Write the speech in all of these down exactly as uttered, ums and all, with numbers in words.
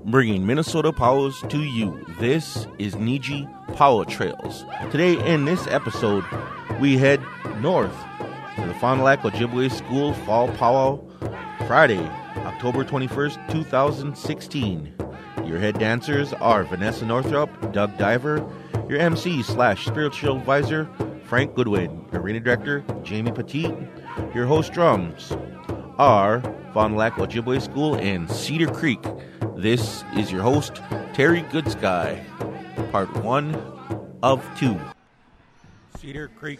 bringing Minnesota powers to you. This is Niji Power Trails. Today in this episode, we head north to the Fond du Lac Ojibwe School Fall Powwow, Friday, October twenty-first, two thousand sixteen. Your head dancers are Vanessa Northrup, Doug Diver, your M C slash spiritual advisor, Frank Goodwin, your arena director, Jamie Petit. Your host drums are Fond du Lac Ojibwe School and Cedar Creek. This is your host, Terry Goodsky, part one of two. Cedar Creek.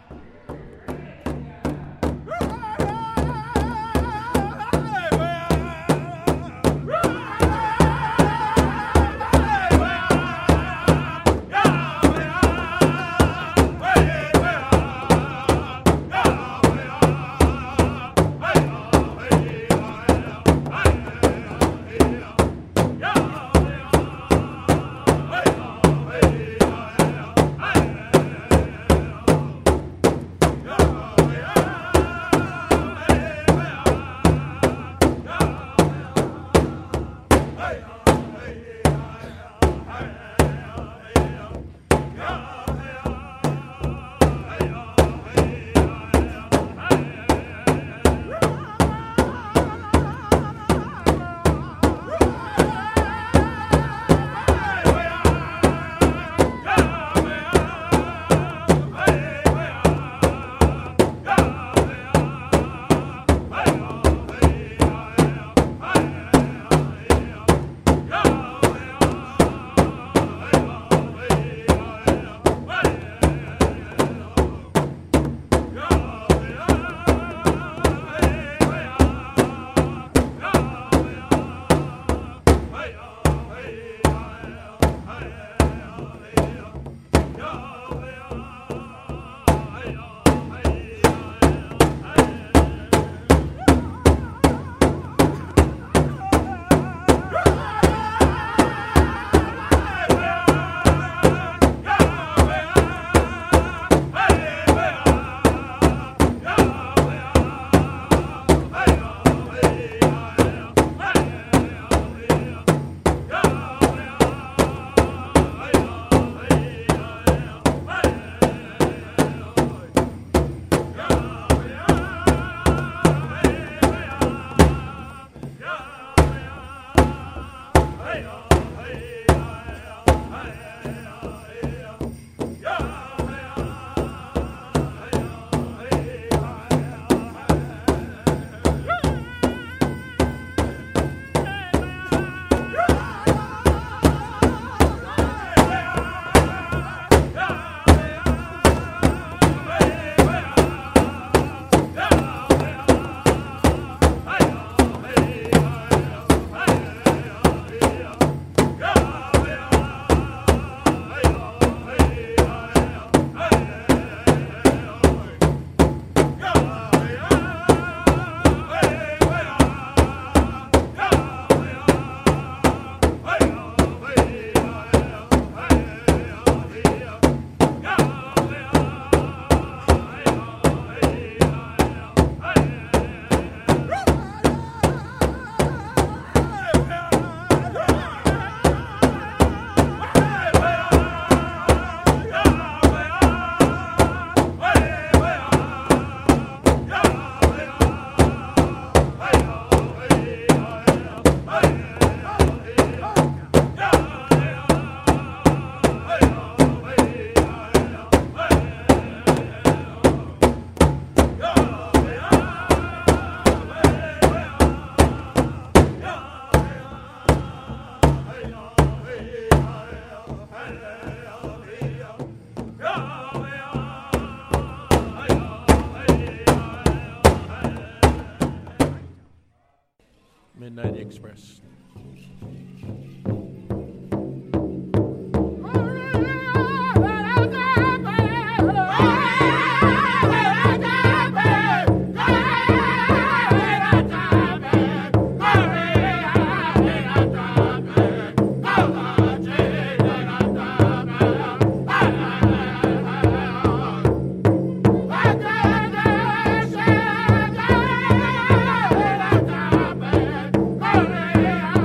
Midnight Express. Yeah.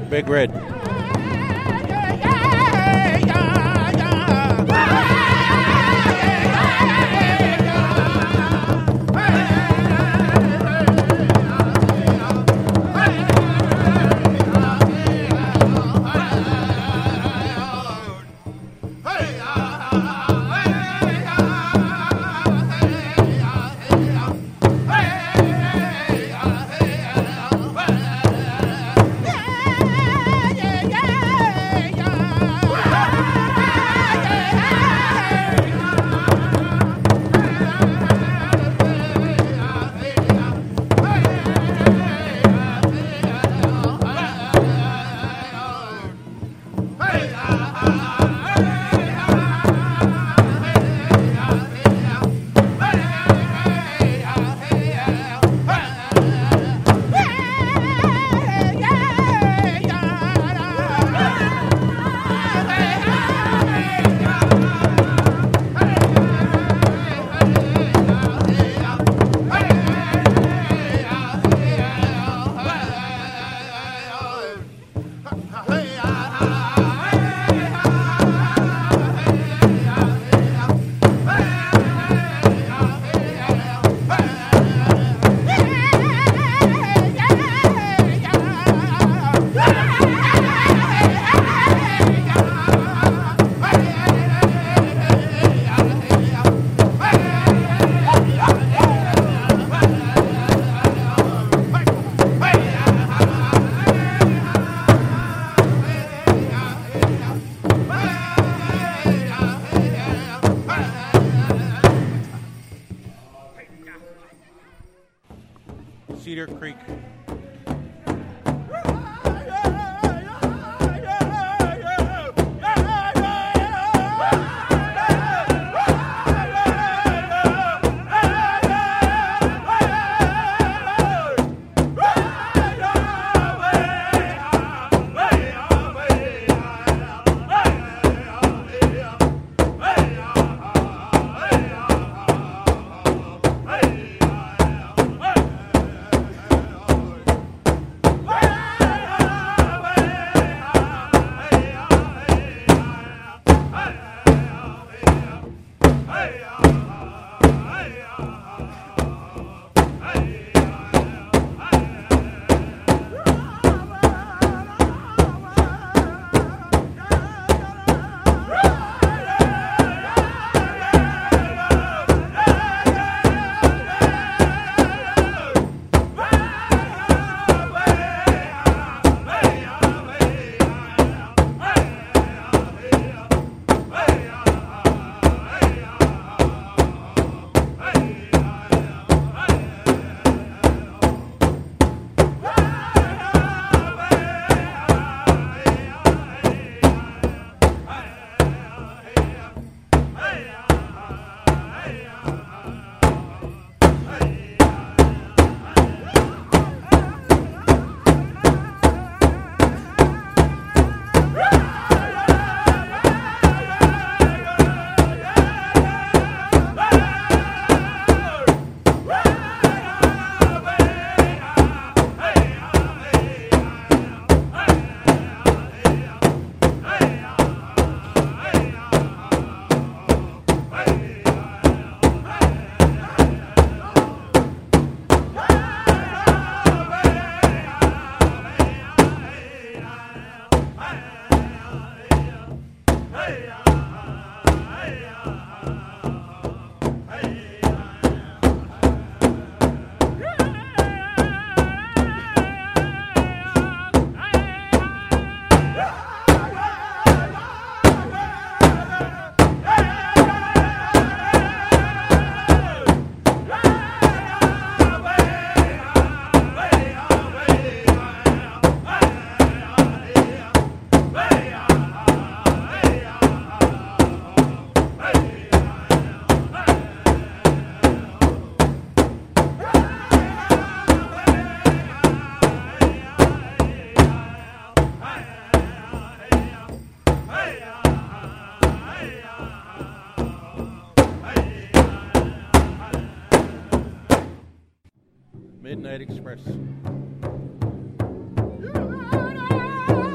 Big Red. Cedar Creek. Midnight Express.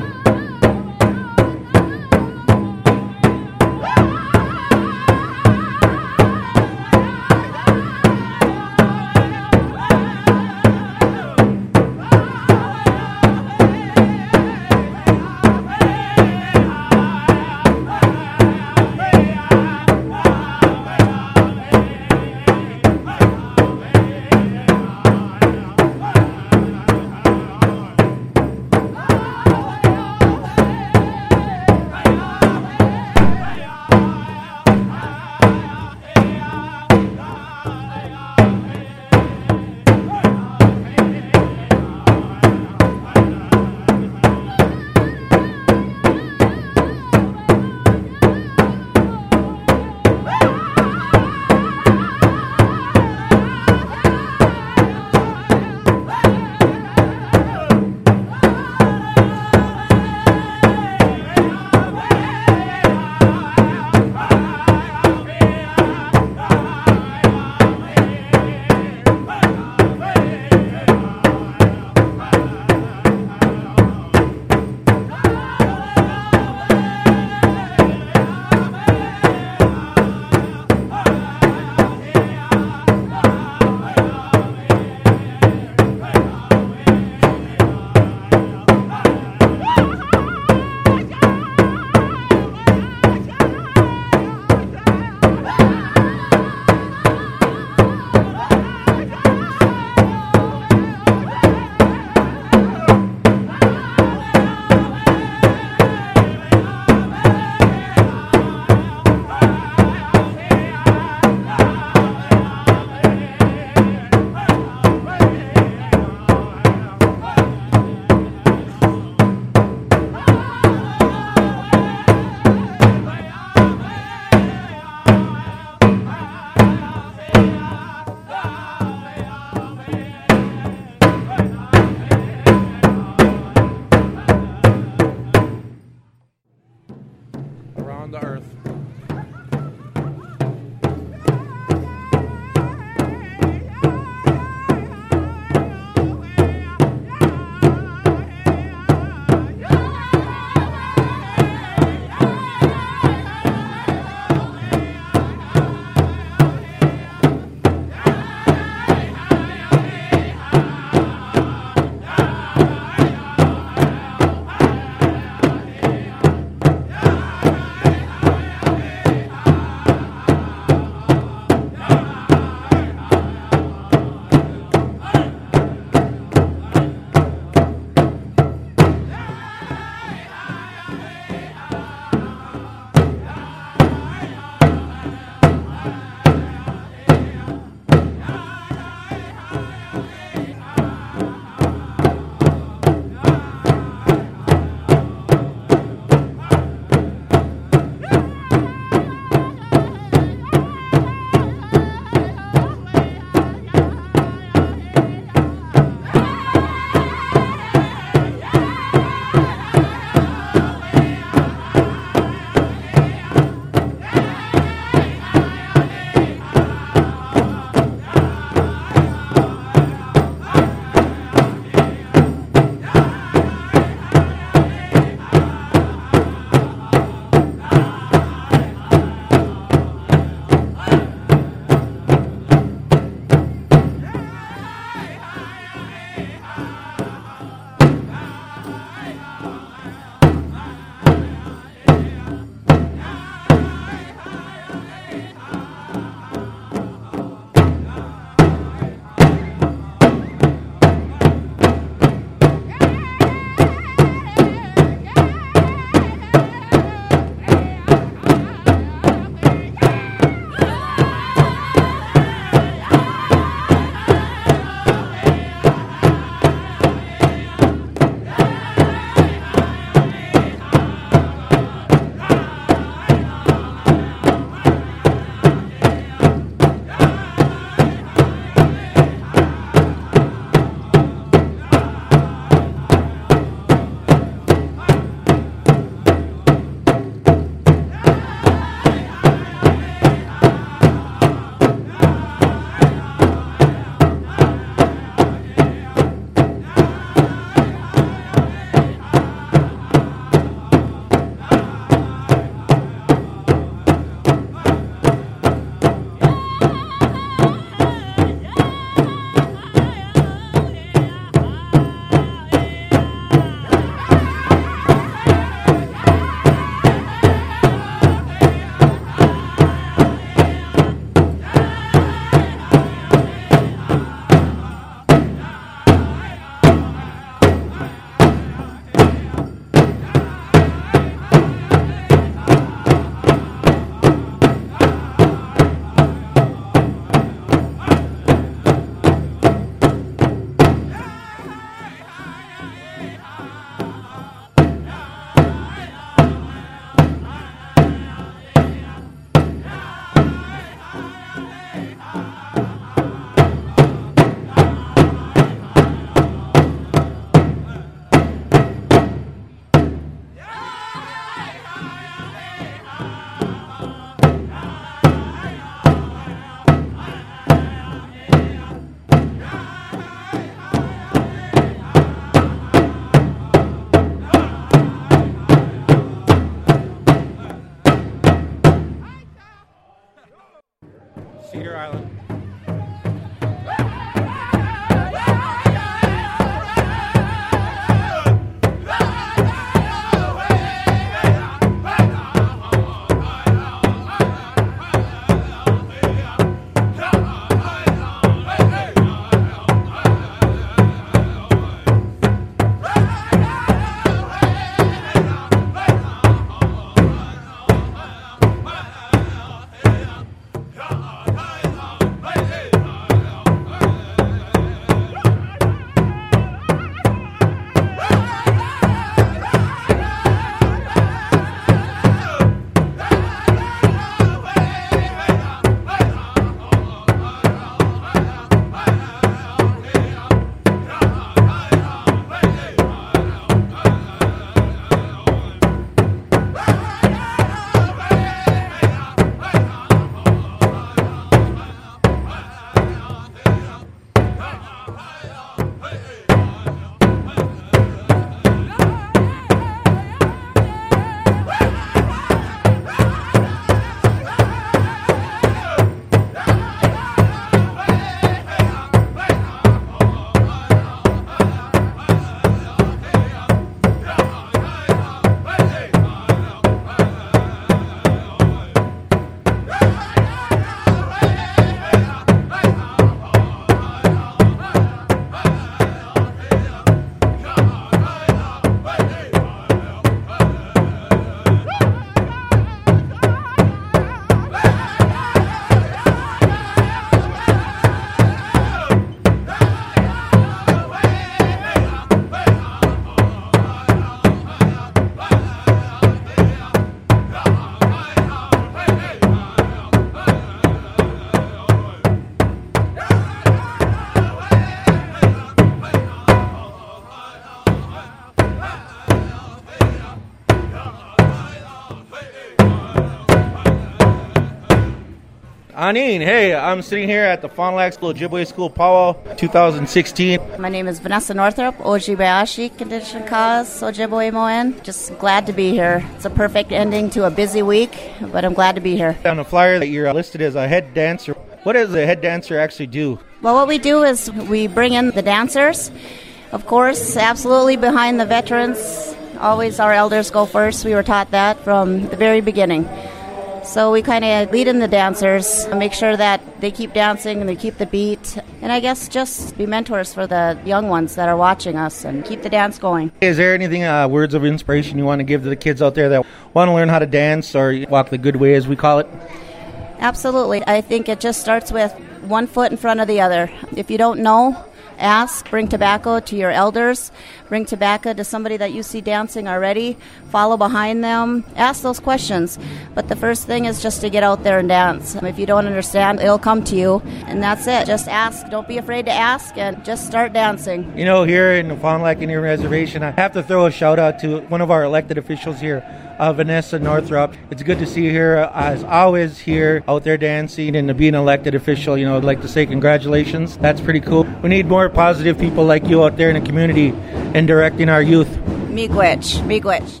Anine, hey, I'm sitting here at the Fond du Lac School, Ojibwe School, Powwow, two thousand sixteen. My name is Vanessa Northrup, Ojibayashi Condition Cause, Ojibwe Moen. Just glad to be here. It's a perfect ending to a busy week, but I'm glad to be here. On the flyer that you're listed as a head dancer, what does a head dancer actually do? Well, what we do is we bring in the dancers. Of course, absolutely behind the veterans. Always our elders go first. We were taught that from the very beginning. So we kind of lead in the dancers, make sure that they keep dancing and they keep the beat. And I guess just be mentors for the young ones that are watching us and keep the dance going. Is there anything, uh, words of inspiration you want to give to the kids out there that want to learn how to dance or walk the good way, as we call it? Absolutely. I think it just starts with one foot in front of the other. If you don't know, ask. Bring tobacco to your elders. Bring tobacco to somebody that you see dancing already. Follow behind them. Ask those questions. But the first thing is just to get out there and dance. If you don't understand, it'll come to you. And that's it. Just ask. Don't be afraid to ask and just start dancing. You know, here in the Fond du Lac Indian Reservation, I have to throw a shout out to one of our elected officials here, Uh, Vanessa Northrup. It's good to see her, uh, as always, here out there dancing and to be an elected official. You know, I'd like to say congratulations. That's pretty cool. We need more positive people like you out there in the community and directing our youth. Miigwech. Miigwech.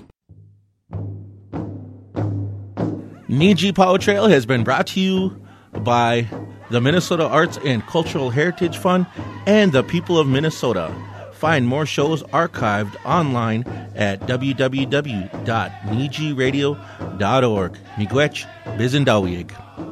Niji Power Trail has been brought to you by the Minnesota Arts and Cultural Heritage Fund and the people of Minnesota. Find more shows archived online at w w w dot niji radio dot org. Miigwech, Bizendawig.